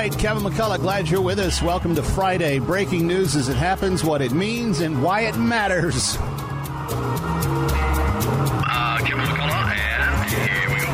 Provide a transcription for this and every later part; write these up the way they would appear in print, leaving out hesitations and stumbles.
right, Kevin McCullough, glad you're with us. Welcome to Friday. Breaking news as it happens, what it means, and why it matters. Kevin McCullough, and here we go.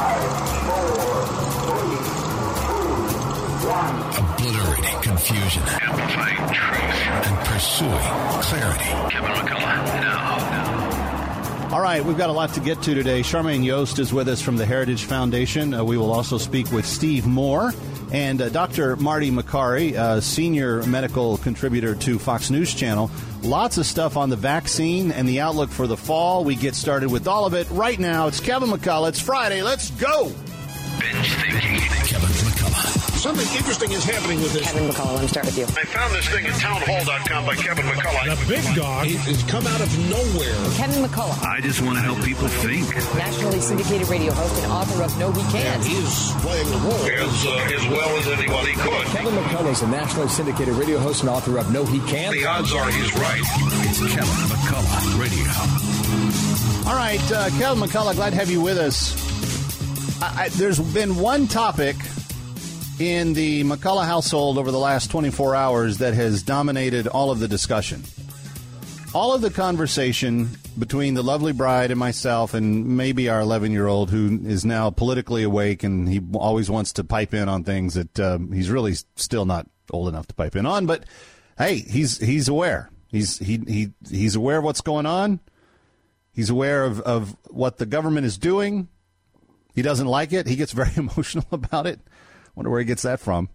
5, 4, 3, 2, 1. Obliterating confusion. Amplifying truth. And pursuing clarity. Kevin McCullough, now. All right, we've got a lot to get to today. Charmaine Yost is with us from the Heritage Foundation. We will also speak with Steve Moore and Dr. Marty Makary, senior medical contributor to Fox News Channel. Lots of stuff on the vaccine and the outlook for the fall. We get started with all of it right now. It's Kevin McCullough. It's Friday. Let's go. Binge thinking. Kevin McCullough. Something interesting is happening with this. Kevin McCullough, let me start with you. I found this thing at townhall.com by Kevin McCullough. The big dog has come out of nowhere. Kevin McCullough, I just want to help people think. nationally syndicated radio host and author of No He Can't. He is playing the role as well as anybody could. Kevin McCullough is a nationally syndicated radio host and author of No He Can't. The odds are he's right. It's Kevin McCullough Radio. All right, Kevin McCullough, glad to have you with us. There's been one topic in the McCullough household over the last 24 hours that has dominated all of the discussion. All of the conversation between the lovely bride and myself and maybe our 11-year-old who is now politically awake and he always wants to pipe in on things that he's really still not old enough to pipe in on. But, hey, he's aware. He's aware of what's going on. He's aware of what the government is doing. He doesn't like it. He gets very emotional about it. Wonder where he gets that from.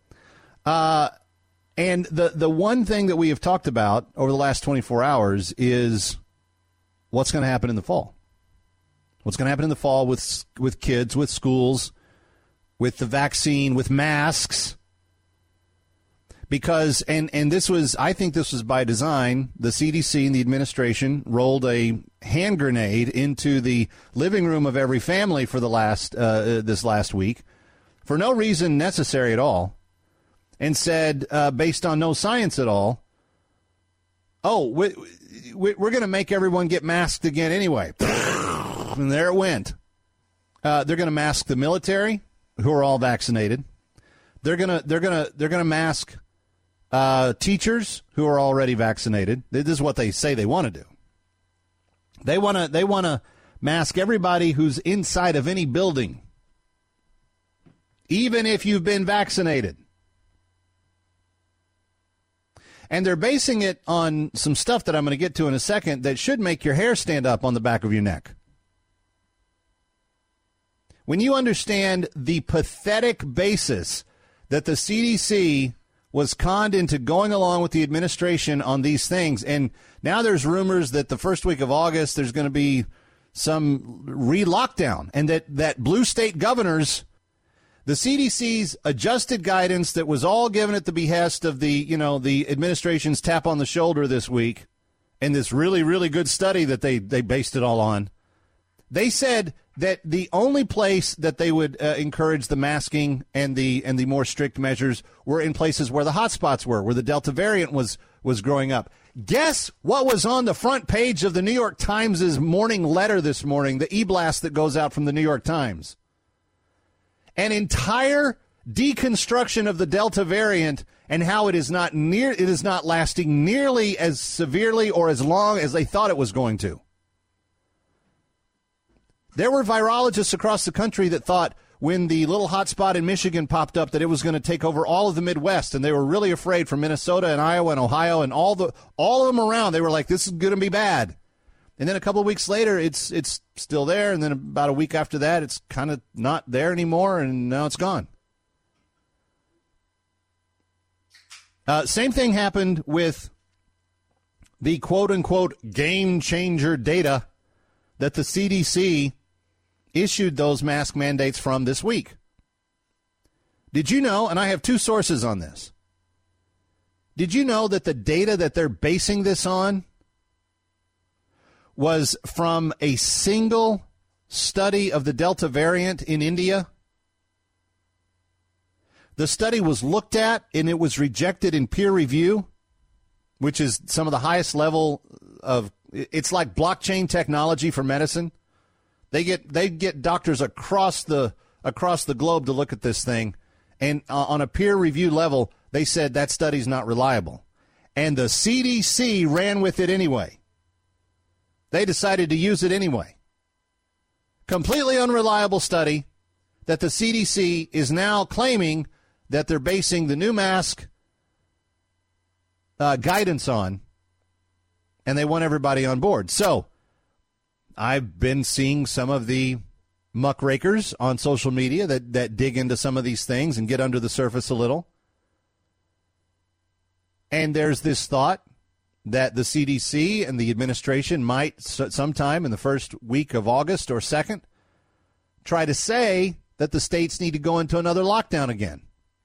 And the one thing that we have talked about over the last 24 hours is what's going to happen in the fall. What's going to happen in the fall with kids, with schools, with the vaccine, with masks. Because, and this was, I think this was by design, the CDC and the administration rolled a hand grenade into the living room of every family for this last week for no reason necessary at all, and said, based on no science at all, we're going to make everyone get masked again anyway. And there it went. They're going to mask the military, who are all vaccinated. They're going to mask teachers who are already vaccinated. This is what they say they want to do. They want to mask everybody who's inside of any building, even if you've been vaccinated. And they're basing it on some stuff that I'm going to get to in a second that should make your hair stand up on the back of your neck. When you understand the pathetic basis that the CDC was conned into going along with the administration on these things, and now there's rumors that the first week of August there's going to be some re-lockdown, and that blue state governors, the CDC's adjusted guidance that was all given at the behest of the administration's tap on the shoulder this week, and this really, really good study that they based it all on, they said that the only place that they would encourage the masking and the more strict measures were in places where the hotspots were, where the Delta variant was growing up. Guess what was on the front page of the New York Times' morning letter this morning, the e-blast that goes out from the New York Times? An entire deconstruction of the Delta variant and how it is not lasting nearly as severely or as long as they thought it was going to. There were virologists across the country that thought when the little hotspot in Michigan popped up that it was going to take over all of the Midwest, and they were really afraid from Minnesota and Iowa and Ohio and all of them around. They were like, this is going to be bad. And then a couple of weeks later, it's still there, and then about a week after that, it's kind of not there anymore, and now it's gone. Same thing happened with the quote-unquote game-changer data that the CDC issued those mask mandates from this week. Did you know, and I have two sources on this, did you know that the data that they're basing this on was from a single study of the Delta variant in India? The study was looked at and it was rejected in peer review, which is some of the highest level of, it's like blockchain technology for medicine. They get doctors across the globe to look at this thing, And on a peer review level, they said that study's not reliable. And the CDC ran with it anyway. They decided to use it anyway. Completely unreliable study that the CDC is now claiming that they're basing the new mask guidance on, and they want everybody on board. So I've been seeing some of the muckrakers on social media that dig into some of these things and get under the surface a little. And there's this thought that the CDC and the administration might sometime in the first week of August or second try to say that the states need to go into another lockdown again.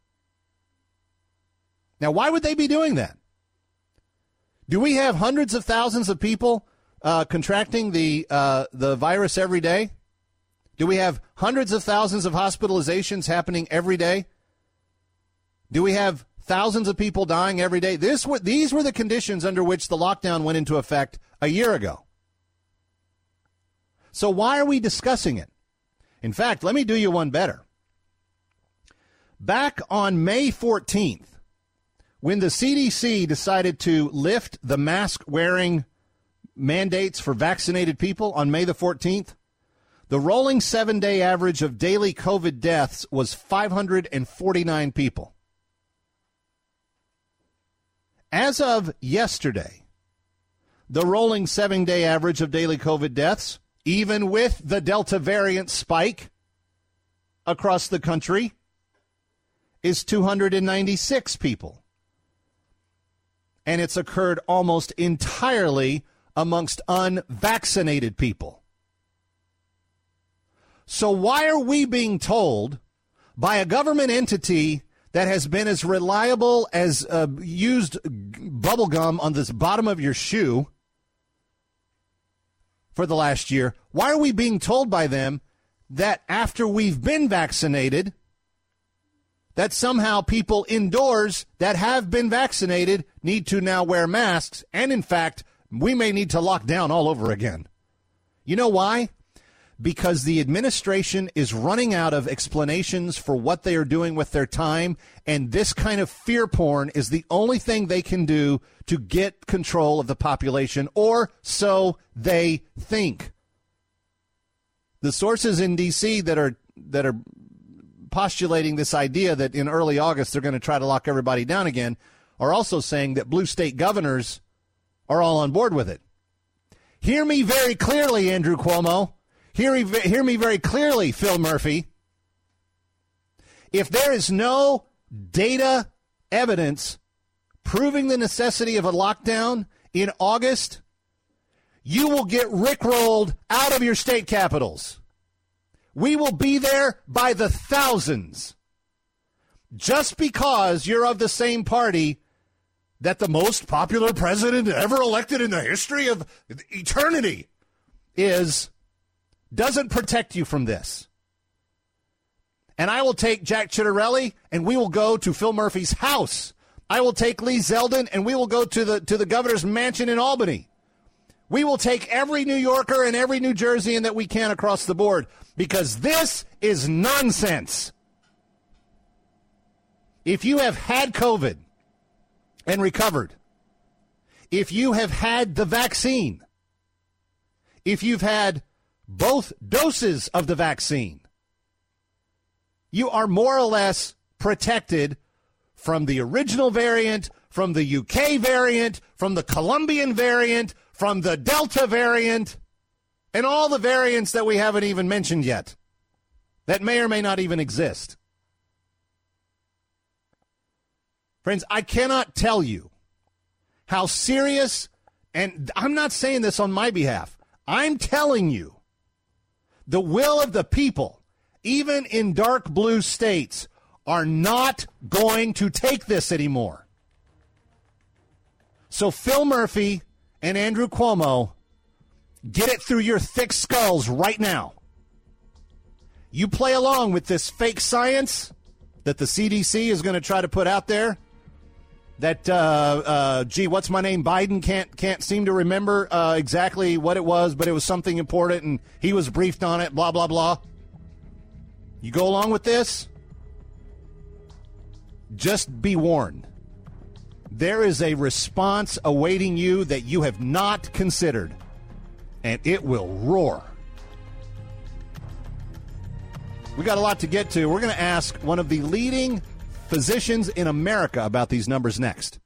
Now, why would they be doing that? Do we have hundreds of thousands of people contracting the virus every day? Do we have hundreds of thousands of hospitalizations happening every day? Do we have thousands of people dying every day? These were the conditions under which the lockdown went into effect a year ago. So why are we discussing it? In fact, let me do you one better. Back on May 14th, when the CDC decided to lift the mask-wearing mandates for vaccinated people on May the 14th, the rolling 7-day average of daily COVID deaths was 549 people. As of yesterday, the rolling 7-day average of daily COVID deaths, even with the Delta variant spike across the country, is 296 people. And it's occurred almost entirely amongst unvaccinated people. So why are we being told by a government entity that has been as reliable as used bubble gum on the bottom of your shoe for the last year, why are we being told by them that after we've been vaccinated, that somehow people indoors that have been vaccinated need to now wear masks, and in fact, we may need to lock down all over again? You know why? Because the administration is running out of explanations for what they are doing with their time, and this kind of fear porn is the only thing they can do to get control of the population, or so they think. The sources in D.C. that are postulating this idea that in early August they're going to try to lock everybody down again are also saying that blue state governors are all on board with it. Hear me very clearly, Andrew Cuomo. Hear me very clearly, Phil Murphy. If there is no data evidence proving the necessity of a lockdown in August, you will get rickrolled out of your state capitals. We will be there by the thousands. Just because you're of the same party that the most popular president ever elected in the history of eternity is, doesn't protect you from this. And I will take Jack Ciattarelli and we will go to Phil Murphy's house. I will take Lee Zeldin and we will go to the governor's mansion in Albany. We will take every New Yorker and every New Jerseyan that we can across the board, because this is nonsense. If you have had COVID and recovered, if you have had the vaccine, if you've had both doses of the vaccine, you are more or less protected from the original variant, from the UK variant, from the Colombian variant, from the Delta variant, and all the variants that we haven't even mentioned yet that may or may not even exist. Friends, I cannot tell you how serious, and I'm not saying this on my behalf, I'm telling you, the will of the people, even in dark blue states, are not going to take this anymore. So Phil Murphy and Andrew Cuomo, get it through your thick skulls right now. You play along with this fake science that the CDC is going to try to put out there, that, what's my name? Biden can't seem to remember exactly what it was, but it was something important, and he was briefed on it, blah, blah, blah. You go along with this, just be warned. There is a response awaiting you that you have not considered, and it will roar. We got a lot to get to. We're going to ask one of the leading physicians in America about these numbers next.